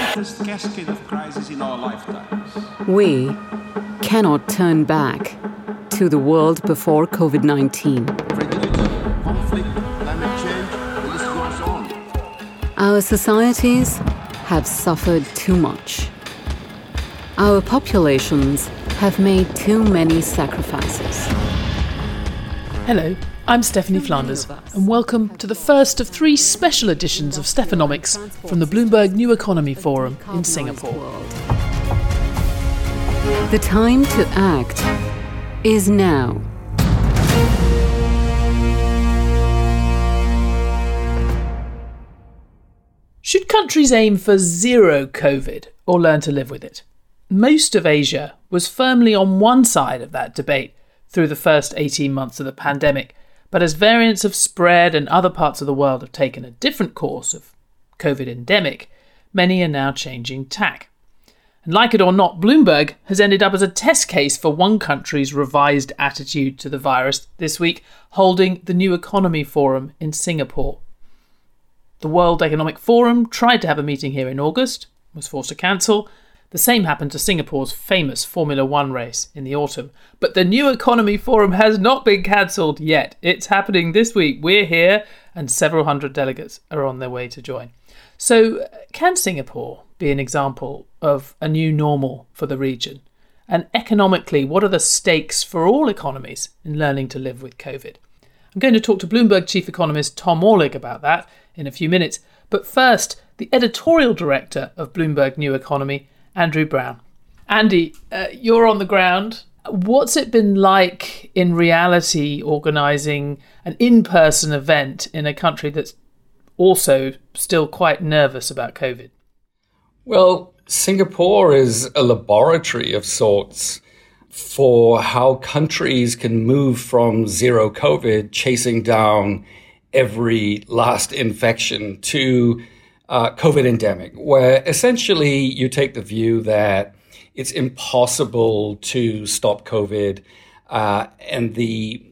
greatest cascade of crises in our lifetimes. We cannot turn back to the world before COVID-19. Fragility, conflict, climate change, the list goes on. Our societies have suffered too much. Our populations have made too many sacrifices. Hello, I'm Stephanie Flanders, and welcome to the first of 3 special editions of Stephanomics from the Bloomberg New Economy Forum in Singapore. The time to act is now. Should countries aim for zero COVID or learn to live with it? Most of Asia was firmly on one side of that debate through the first 18 months of the pandemic, but as variants have spread and other parts of the world have taken a different course of COVID endemic, many are now changing tack. And like it or not, Bloomberg has ended up as a test case for one country's revised attitude to the virus this week, holding the New Economy Forum in Singapore. The World Economic Forum tried to have a meeting here in August, was forced to cancel. The same happened to Singapore's famous Formula One race in the autumn. But the New Economy Forum has not been cancelled yet. It's happening this week. We're here and several hundred delegates are on their way to join. So can Singapore be an example of a new normal for the region? And economically, what are the stakes for all economies in learning to live with COVID? I'm going to talk to Bloomberg chief economist Tom Orlik about that in a few minutes. But first, the editorial director of Bloomberg New Economy, Andrew Brown. Andy, you're on the ground. What's it been like in reality organising an in-person event in a country that's also still quite nervous about COVID? Well, Singapore is a laboratory of sorts for how countries can move from zero COVID, chasing down every last infection, to COVID endemic, where essentially you take the view that it's impossible to stop COVID, and the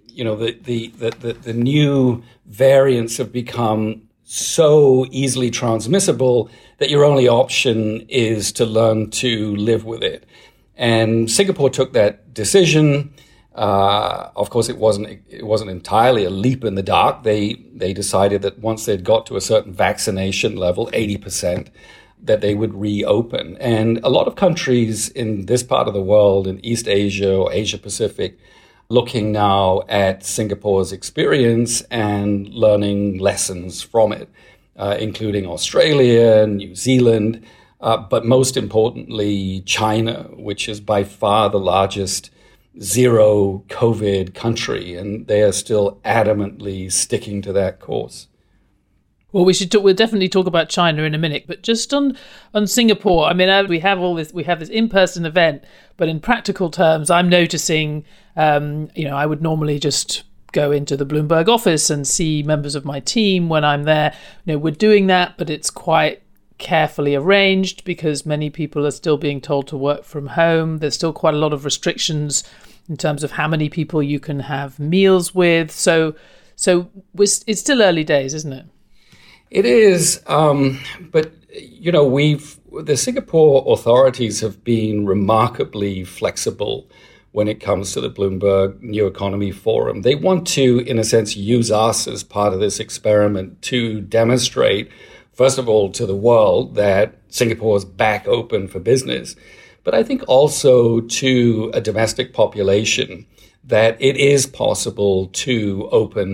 new variants have become so easily transmissible that your only option is to learn to live with it. And Singapore took that decision. Of course, it wasn't entirely a leap in the dark. They decided that once they'd got to a certain vaccination level, 80%, that they would reopen. And a lot of countries in this part of the world, in East Asia or Asia Pacific, looking now at Singapore's experience and learning lessons from it, including Australia, New Zealand, but most importantly, China, which is by far the largest zero COVID country, and they are still adamantly sticking to that course. Well, we'll definitely talk about China in a minute, but just on Singapore, I mean, we have this in-person event, but in practical terms, I'm noticing, I would normally just go into the Bloomberg office and see members of my team when I'm there. We're doing that, but it's quite carefully arranged because many people are still being told to work from home. There's still quite a lot of restrictions in terms of how many people you can have meals with. So it's still early days, isn't it? It is, but the Singapore authorities have been remarkably flexible when it comes to the Bloomberg New Economy Forum. They want to, in a sense, use us as part of this experiment to demonstrate, first of all, to the world that Singapore is back open for business, but I think also to a domestic population that it is possible to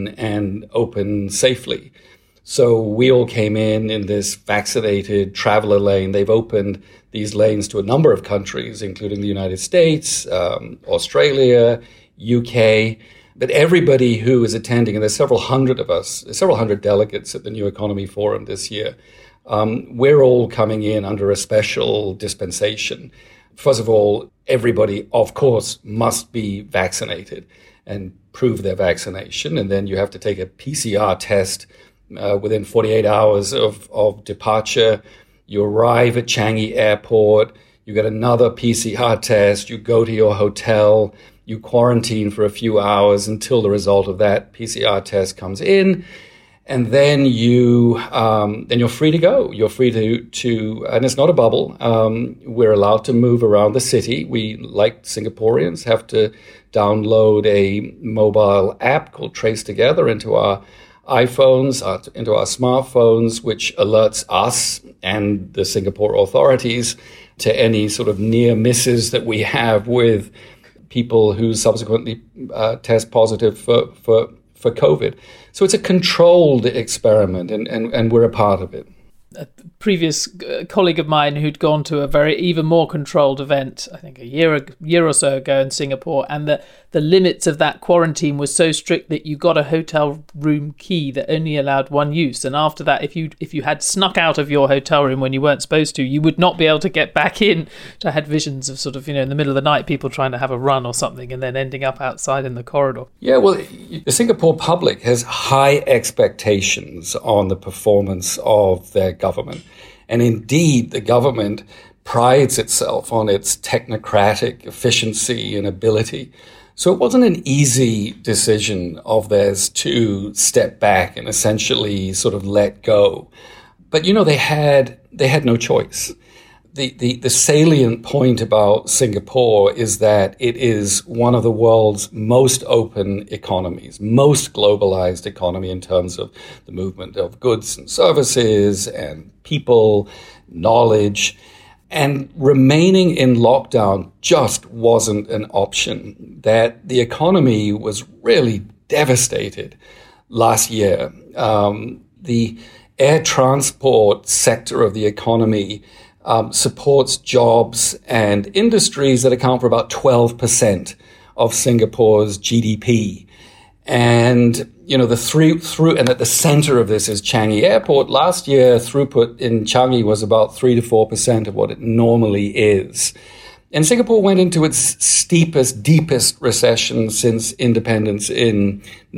open safely. So we all came in this vaccinated traveler lane. They've opened these lanes to a number of countries, including the United States, Australia, UK. But everybody who is attending, and there's several hundred of us, several hundred delegates at the New Economy Forum this year, we're all coming in under a special dispensation. First of all, everybody, of course, must be vaccinated and prove their vaccination. And then you have to take a PCR test within 48 hours of departure. You arrive at Changi Airport, you get another PCR test, you go to your hotel, you quarantine for a few hours until the result of that PCR test comes in. And then you're free to go. You're free to, and it's not a bubble. We're allowed to move around the city. We, like Singaporeans, have to download a mobile app called Trace Together into our iPhones, into our smartphones, which alerts us and the Singapore authorities to any sort of near misses that we have with people who subsequently test positive for COVID. So it's a controlled experiment, and we're a part of it. A previous colleague of mine who'd gone to a even more controlled event, I think a year or so ago in Singapore, and the limits of that quarantine was so strict that you got a hotel room key that only allowed one use. And after that, if you had snuck out of your hotel room when you weren't supposed to, you would not be able to get back in. I had visions of sort of, in the middle of the night, people trying to have a run or something and then ending up outside in the corridor. Yeah, well, the Singapore public has high expectations on the performance of their government. And indeed, the government prides itself on its technocratic efficiency and ability. So it wasn't an easy decision of theirs to step back and essentially sort of let go. But, they had no choice. The salient point about Singapore is that it is one of the world's most open economies, most globalized economy in terms of the movement of goods and services and people, knowledge. And remaining in lockdown just wasn't an option. That the economy was really devastated last year. The air transport sector of the economy supports jobs and industries that account for about 12% of Singapore's GDP. And, and at the center of this is Changi Airport. Last year, throughput in Changi was about 3 to 4% of what it normally is. And Singapore went into its steepest, deepest recession since independence in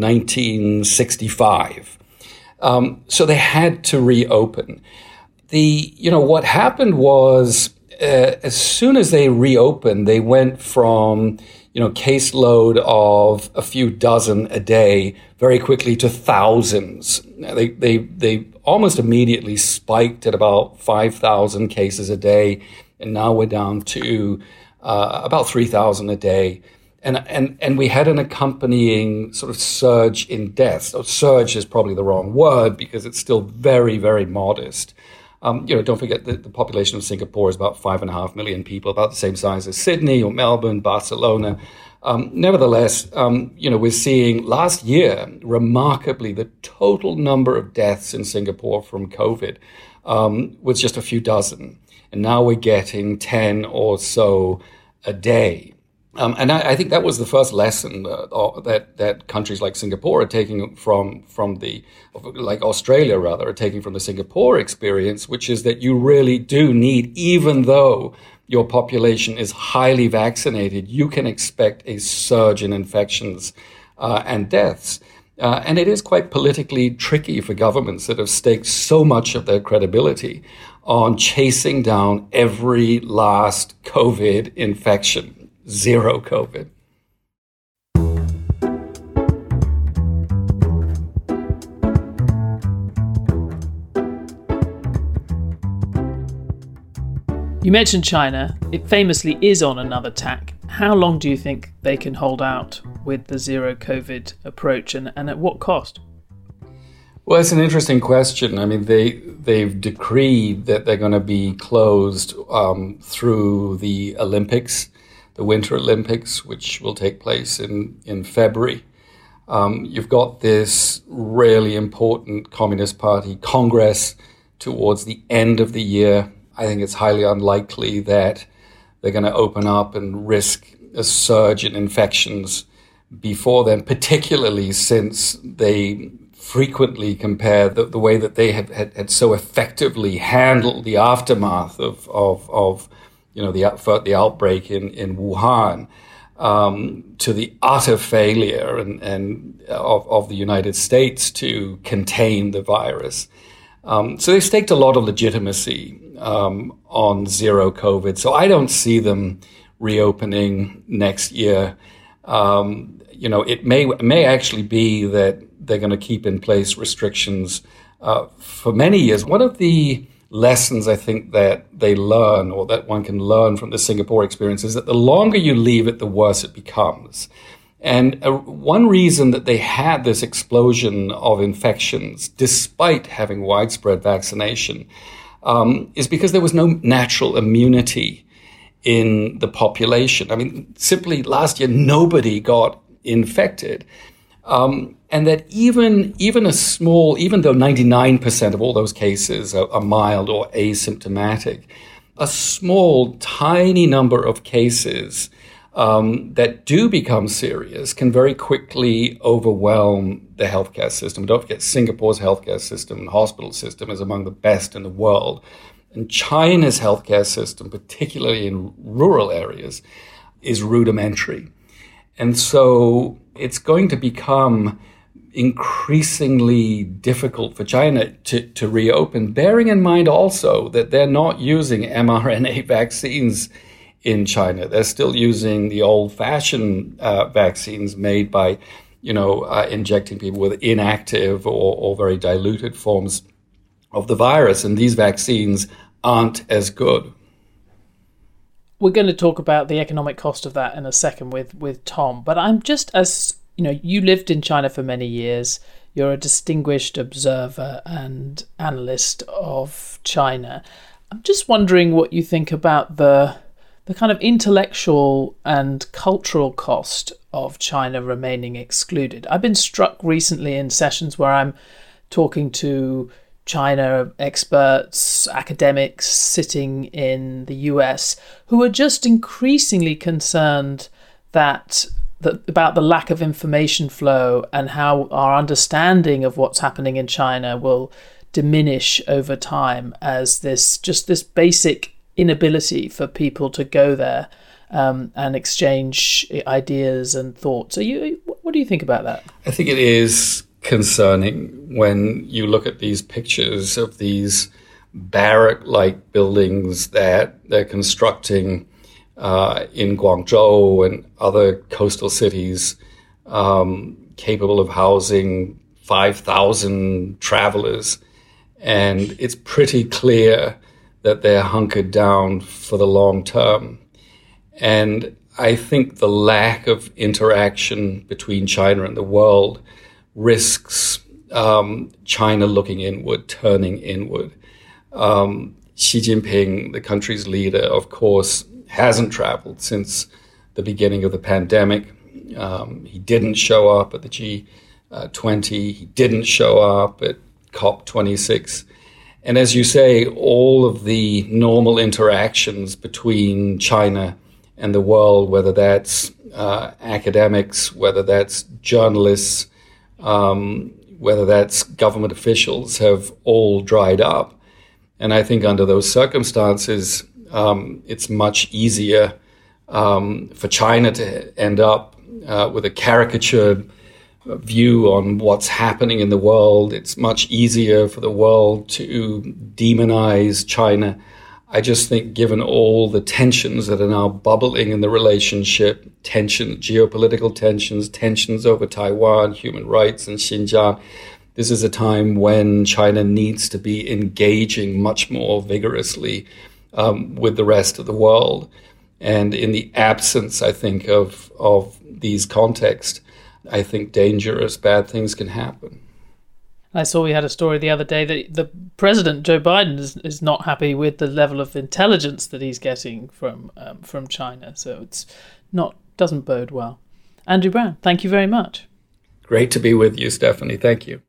1965. So they had to reopen. What happened was, as soon as they reopened, they went from, caseload of a few dozen a day very quickly to thousands. They almost immediately spiked at about 5,000 cases a day, and now we're down to about 3,000 a day. And we had an accompanying sort of surge in deaths. So surge is probably the wrong word because it's still very, very modest. Don't forget that the population of Singapore is about 5.5 million people, about the same size as Sydney or Melbourne, Barcelona. Nevertheless, we're seeing last year, remarkably, the total number of deaths in Singapore from COVID was just a few dozen. And now we're getting 10 or so a day. And I think that was the first lesson that countries like Singapore are taking from like Australia rather, are taking from the Singapore experience, which is that you really do need, even though your population is highly vaccinated, you can expect a surge in infections and deaths. And it is quite politically tricky for governments that have staked so much of their credibility on chasing down every last COVID infection. Zero COVID. You mentioned China. It famously is on another tack. How long do you think they can hold out with the zero COVID approach, and at what cost? Well, it's an interesting question. I mean, they've decreed that they're going to be closed through the Olympics, the Winter Olympics, which will take place in February. You've got this really important Communist Party Congress towards the end of the year. I think it's highly unlikely that they're going to open up and risk a surge in infections before then, particularly since they frequently compare the way that they had so effectively handled the aftermath of the outbreak in Wuhan to the utter failure of the United States to contain the virus. So they staked a lot of legitimacy on zero COVID. So I don't see them reopening next year. It may actually be that they're going to keep in place restrictions for many years. One of the lessons I think that they learn, or that one can learn from the Singapore experience, is that the longer you leave it, the worse it becomes. And one reason that they had this explosion of infections, despite having widespread vaccination, is because there was no natural immunity in the population. I mean, simply last year, nobody got infected. And that even though 99% of all those cases are mild or asymptomatic, a small, tiny number of cases that do become serious can very quickly overwhelm the healthcare system. Don't forget, Singapore's healthcare system and hospital system is among the best in the world. And China's healthcare system, particularly in rural areas, is rudimentary. And so it's going to become increasingly difficult for China to reopen, bearing in mind also that they're not using mRNA vaccines in China. They're still using the old-fashioned vaccines made by, injecting people with inactive or very diluted forms of the virus. And these vaccines aren't as good. We're going to talk about the economic cost of that in a second with Tom. But I'm just, as you lived in China for many years. You're a distinguished observer and analyst of China. I'm just wondering what you think about the kind of intellectual and cultural cost of China remaining excluded. I've been struck recently in sessions where I'm talking to China experts, academics sitting in the US, who are just increasingly concerned about the lack of information flow and how our understanding of what's happening in China will diminish over time as this basic inability for people to go there and exchange ideas and thoughts. What do you think about that? I think it is concerning when you look at these pictures of these barrack-like buildings that they're constructing in Guangzhou and other coastal cities, capable of housing 5,000 travelers. And it's pretty clear that they're hunkered down for the long term. And I think the lack of interaction between China and the world risks China looking inward, turning inward. Xi Jinping, the country's leader, of course, hasn't traveled since the beginning of the pandemic. He didn't show up at the G20. He didn't show up at COP26. And as you say, all of the normal interactions between China and the world, whether that's academics, whether that's journalists, whether that's government officials, have all dried up. And I think under those circumstances, it's much easier for China to end up with a caricatured view on what's happening in the world. It's much easier for the world to demonize China. I just think given all the tensions that are now bubbling in the relationship, geopolitical tensions over Taiwan, human rights in Xinjiang, this is a time when China needs to be engaging much more vigorously with the rest of the world. And in the absence, I think, of these contexts, I think dangerous, bad things can happen. I saw we had a story the other day that the President, Joe Biden, is not happy with the level of intelligence that he's getting from China. So doesn't bode well. Andrew Brown, thank you very much. Great to be with you, Stephanie. Thank you.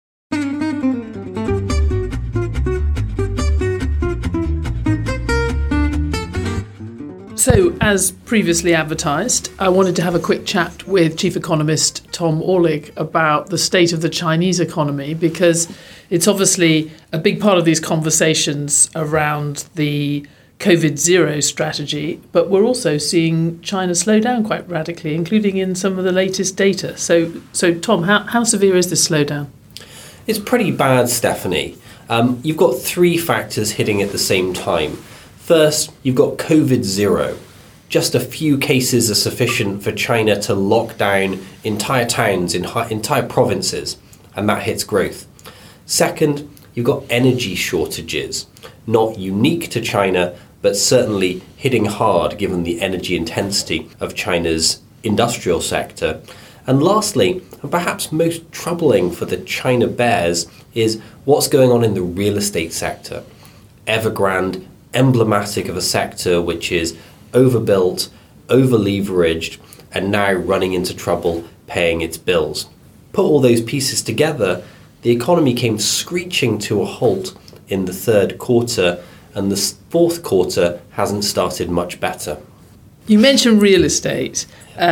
So, as previously advertised, I wanted to have a quick chat with Chief Economist Tom Orlik about the state of the Chinese economy, because it's obviously a big part of these conversations around the COVID-0 strategy, but we're also seeing China slow down quite radically, including in some of the latest data. So Tom, how severe is this slowdown? It's pretty bad, Stephanie. You've got three factors hitting at the same time. First, you've got COVID-0. just a few cases are sufficient for China to lock down entire towns, entire provinces, and that hits growth. Second, you've got energy shortages, not unique to China, but certainly hitting hard given the energy intensity of China's industrial sector. And lastly, and perhaps most troubling for the China bears, is what's going on in the real estate sector. Evergrande, emblematic of a sector which is overbuilt, over-leveraged, and now running into trouble paying its bills. Put all those pieces together, the economy came screeching to a halt in the third quarter, and the fourth quarter hasn't started much better. You mentioned real estate.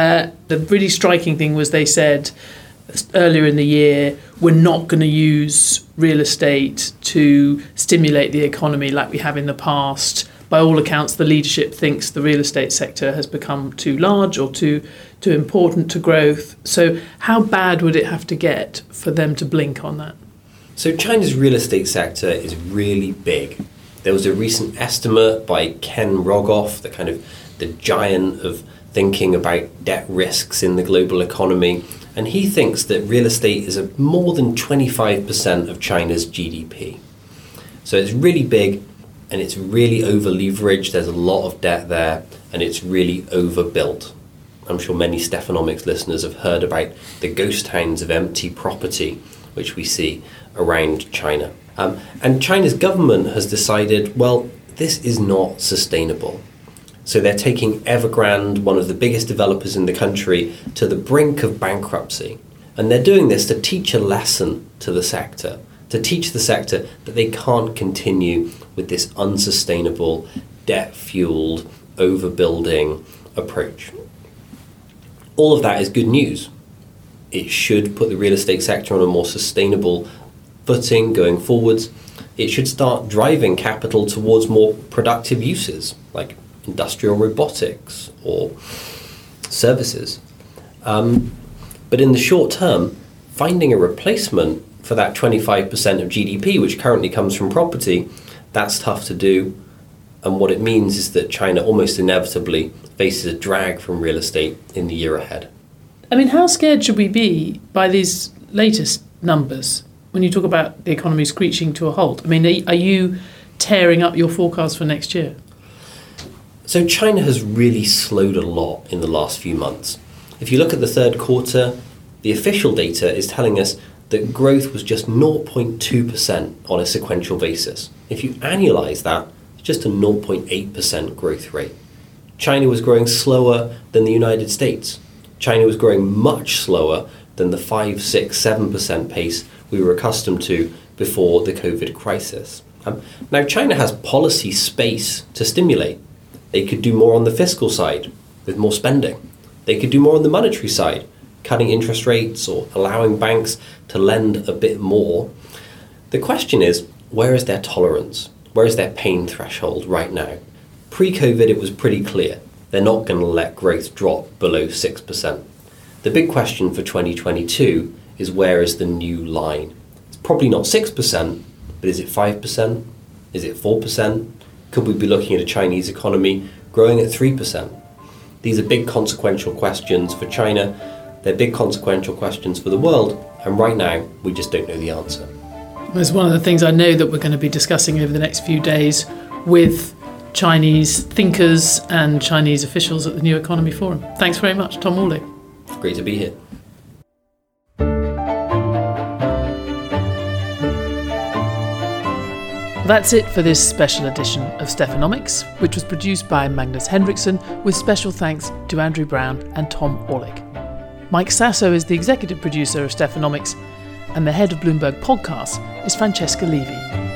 The really striking thing was they said earlier in the year, we're not going to use real estate to stimulate the economy like we have in the past. By all accounts, the leadership thinks the real estate sector has become too large or too important to growth. So how bad would it have to get for them to blink on that? So China's real estate sector is really big. There was a recent estimate by Ken Rogoff, the giant of thinking about debt risks in the global economy, and he thinks that real estate is more than 25% of China's GDP. So it's really big, and it's really over-leveraged. There's a lot of debt there, and it's really overbuilt. I'm sure many Stephanomics listeners have heard about the ghost towns of empty property, which we see around China. And China's government has decided, well, this is not sustainable. So they're taking Evergrande, one of the biggest developers in the country, to the brink of bankruptcy. And they're doing this to teach a lesson to the sector, to teach the sector that they can't continue with this unsustainable, debt-fueled, overbuilding approach. All of that is good news. It should put the real estate sector on a more sustainable footing going forwards. It should start driving capital towards more productive uses, like industrial robotics or services. But in the short term, finding a replacement for that 25% of GDP, which currently comes from property, that's tough to do. And what it means is that China almost inevitably faces a drag from real estate in the year ahead. I mean, how scared should we be by these latest numbers when you talk about the economy screeching to a halt? I mean, are you tearing up your forecast for next year? So China has really slowed a lot in the last few months. If you look at the third quarter, the official data is telling us that growth was just 0.2% on a sequential basis. If you annualize that, it's just a 0.8% growth rate. China was growing slower than the United States. China was growing much slower than the 5, 6, 7% pace we were accustomed to before the COVID crisis. Now, China has policy space to stimulate. They could do more on the fiscal side with more spending. They could do more on the monetary side, cutting interest rates or allowing banks to lend a bit more. The question is, where is their tolerance? Where is their pain threshold right now? Pre-COVID, it was pretty clear. They're not going to let growth drop below 6%. The big question for 2022 is, where is the new line? It's probably not 6%, but is it 5%? Is it 4%? Could we be looking at a Chinese economy growing at 3%? These are big consequential questions for China. They're big consequential questions for the world. And right now, we just don't know the answer. It's one of the things I know that we're going to be discussing over the next few days with Chinese thinkers and Chinese officials at the New Economy Forum. Thanks very much, Tom Morley. Great to be here. That's it for this special edition of Stephanomics, which was produced by Magnus Henriksson, with special thanks to Andrew Brown and Tom Orlick. Mike Sasso is the executive producer of Stephanomics, and the head of Bloomberg Podcasts is Francesca Levy.